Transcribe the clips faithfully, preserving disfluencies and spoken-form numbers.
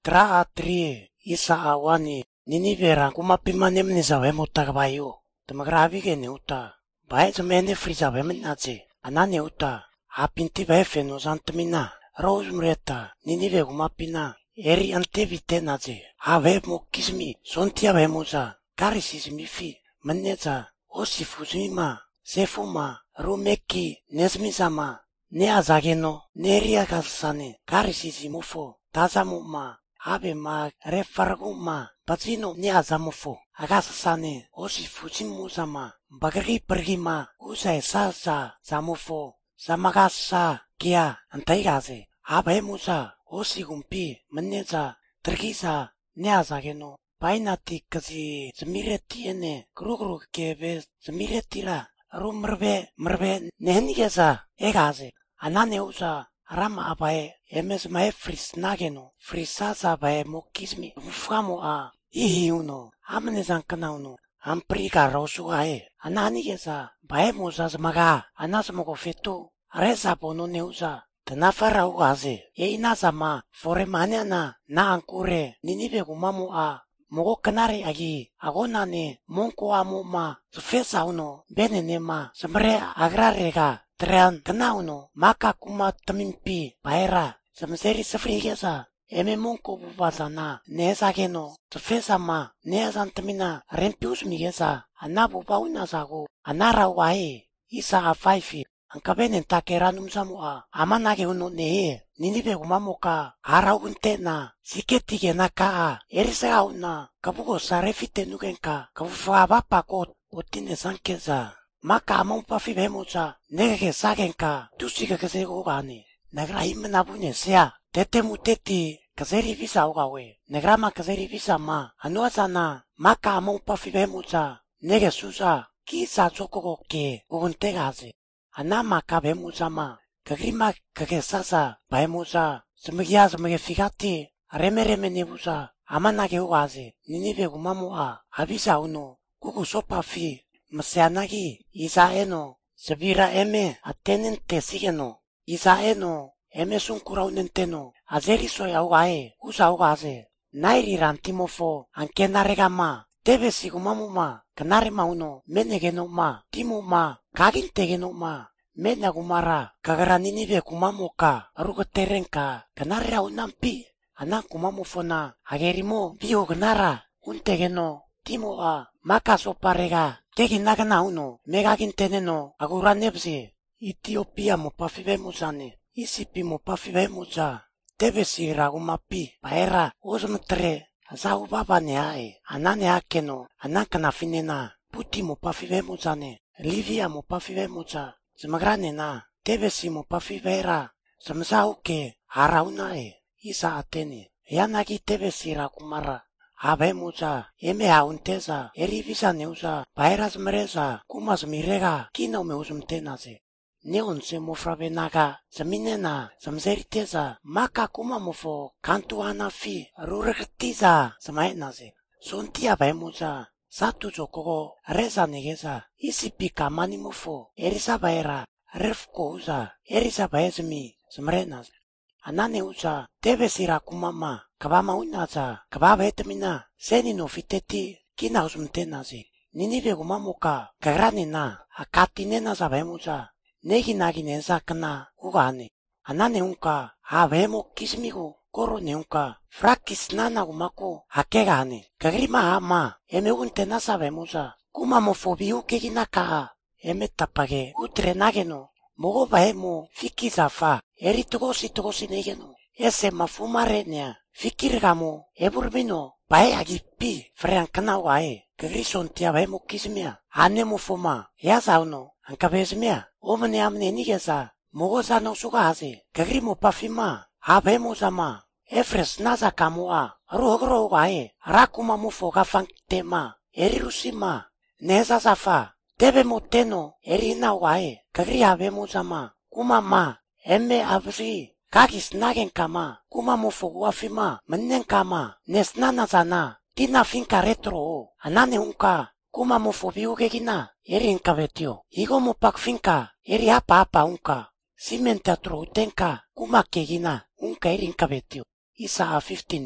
Tra-atri isa awani Ninive kumapima nemni zawe mutaka bayo. Tamagravi ne uta. Bae zamene friza wemenazi. Anane uta. Apinti wefe no zantamina. Rose mreta. Ninive kumapina. Eri ante vitenazi. Ave mokismi. Sontia wemuza. Karisizmifi. Maneza. Osifuzmima. Sefuma. Rumeki. Nesmizama. Neazageno. Neriakasane. Karisizimufo. Tazamuma. Ave ma refarguma. Pazino neazamufo. Agasasane. Osifuzimuzama. Bagri pergima. Usai sasa. Zamufo. Zamagasa. Kia. Antaigaze. Ave musa. Osigumpi. Maneza. Tergisa. Neazageno. Painati kasi zemiretiene. Krugru kebe zemiretira. Rumrbe. Mrbe. Nenigeza. Egaze. Anane usa. Rama abae, emes mae fris nageno, frisaza abae mokismi, ufamo a, ihi uno, amne zankana uno, ampriga rosu ae, ananigeza, bae muzaz maga, anas mogo fetu, reza bono neuza, tenafara uaze, e inaza ma, fore manana, na ankure, ninibe gumamu a, mogo kanare agi, agonane, monko amu ma, sufesa uno, benene ma, semre agrarega, Trean kenauno maka kuma temimpi baera semseri sefrigesa eme monko bubazana nezageno tefesa ma nezan temina rempius migesa anabu bauna sago anara wae isa afaifi ankabenen takeranum samua amanage uno ne ninibe gumamoka arauntena siketige naka erisa una kabugo sarefite nugenka kabufa bapako otine sankeza Maka among pafi bemoza, nege sagenka, tusiga kasego gani. Negra himna bune sea, tete muteti, kaseri visa ugawe. Negra ma kaseri visa ma, anuazana, maka among pafi bemoza, nege susa, kisa sokoko ke, uguntegaze. Ana maka bemoza ma, kagrima kagesasa, baemoza, semegia semege figati, reme reme nebuza, amanage ugaze, ninibe gumamoa, avisa uno, kuku sopa fi. Maseanagi, isaeno, sebira eme, atenente sigeno, isaeno, eme sunkuraunenteno, azeri soy augae, usa augaze, nairi rantimofo, anke naregama, tebe sigumamuma, kanarema uno, menegeno ma, timu ma, kagintegeno ma, menagumara, kagaraninibe kumamoka, arugoterenka, kanarea unampi, anan kumamofona, agerimo, bio ganara, untegeno, timu a, maka soparega, Kegi nagana uno, megagin teneno, agura nebsi, Ethiopia mo pafibe muzane, isipi mo pafibe muza, tebe si ragumapi, paera, ozumtre, azau baba ne ae, anane akeno, anakana finena, puti mo pafibe muzane, Livia mo pafibe muza, zemagrane na, tebe si mo pafibe ra, zamzau ke, araunae, isa atene, yanagi tebe si ragumara. Ave muza, eme aunteza, eri visa neuza, paeras mereza, kumas mirega, kino me usumtenaze. Neon se mofrabe naga, zaminena, zamzeriteza, maka kuma mofo, kantu anafi, rurgtiza, zamaenaze. Sonti ave muza, satu zokogo, reza negeza, isipi kamani mofo, erisa baera, refko uza, erisa baezmi, zamrenaze. Anane uza, tebe sira kumama, kabama unaza, kababa etemina, seni no fiteti, kina usumtenazi. Ninibe gumamoka, kagrani na, akati nena zabemuza, negi nagi neza kana, ugane. Anane unka, habemo kismigo, koro ne unka, frakis nana gumako, hakegane. Kagrima ama, eme untena zabemuza, kumamofobi ukegina kaa, eme tapage, utre nageno, mogo baemo, fiki zafa, eri togosi togosi negeno. Ese mafumarenea, fikirgamo, eburbino, bae agipi, freankana wae, kagrisontia bae mokismea, anemo foma, yazauno, ankabesmea, omne amne nigeza, mogoza no sugaze, kagrimo pafima, habemo zama, efres naza kamoa, rogro wae, rakuma mufo gafankitema, erirusima, neza zafa, tebe moteno, erina wae, kagri habemo zama, kumama, eme abri, Kagis nagen kama, kuma mofo wafima, menen kama, nesnana zana, tina finka retro, anane unka, kuma mofo biugegina, eri inkabetio, igo mopak finka, eri apa apa unka, simentatro utenka, kuma kegina, unka eri inkabetio, isa a fifteen.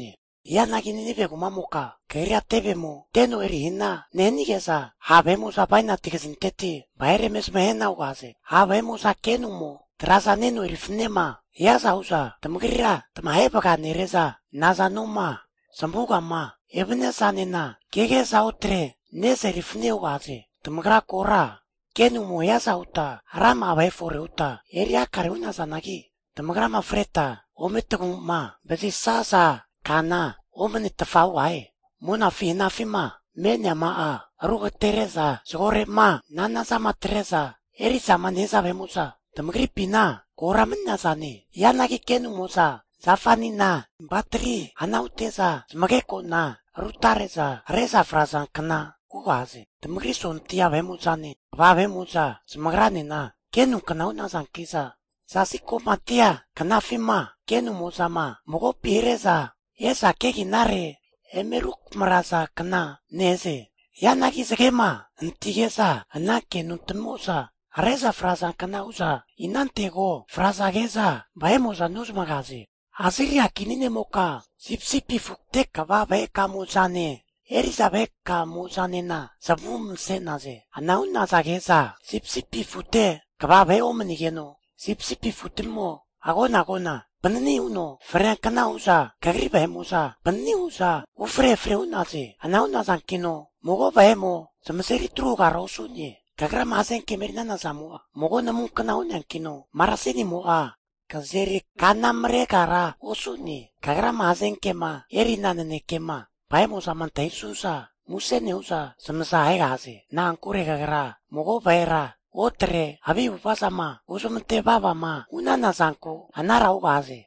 Iyanagi ninive kumamuka. Keria tebemu. Tenu eri hina. Nenigesa. Habemusa baina tigesin teti. Baeremes mehena ugase. Habemusa kenumo. Terasa nenu eri fnema. Iyasa usa. Temukira. Temahebaka nereza. Naza numa. Sambuga ma. Ebenesa nena. Gegesa utre. Nese eri fne ugase. Temukira kora. Kenumo iyasa uta. Rama abaefore uta. Eri akare unasa nagi. Temukira ma freta. Ometegung ma. Besi sasa. Kana. Omeni tafawai. Muna fina fima. Menya maa. Ruga Teresa. Sore ma. Nana sama Teresa. Eri sama nesa bemusa. Temukiri pina. Kora menasani. Yanagi kenu musa. Zafani na. Bateri. Anautesa. Smageko na. Rutaresa. Resa frasan kena. Uwasi. Temukiri sontia bemusani. Va bemusa. Smagrani na. Kenu kena unasan kisa. Sasiko matia. Kena fima. Kenu musa ma. Mogo piresa. Esa keki nare. Emeruk merasa kena. Nese. Yanagi segema. Ntigesa. Anake nuntemusa. Reza frasa kena usa. Inantego. Frasa gesa. Baemusa nusmagasi. Asiria kinine moka. Sipsipi fukteka va beka musane. Erisa beka musane na. Sabum senase. Anaunasa gesa. Sipsipi fute. Kava be omenigeno. Sipsipi futemo. Agona agona. Penni uno. Fre kena usa. Kagriba emusa. Penni usa. Ufre fre unase. Anaunasa kino. Mogo baemo. Semaseri truga rosuni. Kagra masen kemerina samua. Mogo namu kena unan kino. Marasini moa. Kazeri kanamre kara osuni. Kagra masen kema. Erina nene kema. Baemo samantai susa. Musene usa. Semasa haigasi. Na ankure kagra. Mogo baera. Otre. Abibu pasama. Usumte baba ma. Unana sanko. Anara ugasi.